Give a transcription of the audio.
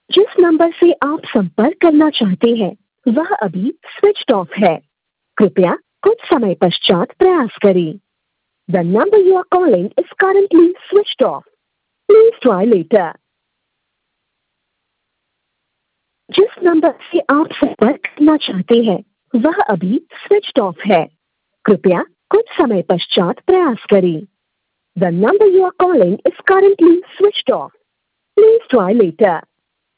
जिस नंबर से आप संपर्क करना चाहते हैं वह अभी स्विच ऑफ है। कृपया कुछ समय पश्चात प्रयास करें। The number you are calling is currently switched off. Please try later. जिस नंबर से आप संपर्क करना चाहते हैं वह अभी स्विच ऑफ है। कृपया कुछ समय पश्चात प्रयास करें। The number you are calling is currently switched off. Please try later.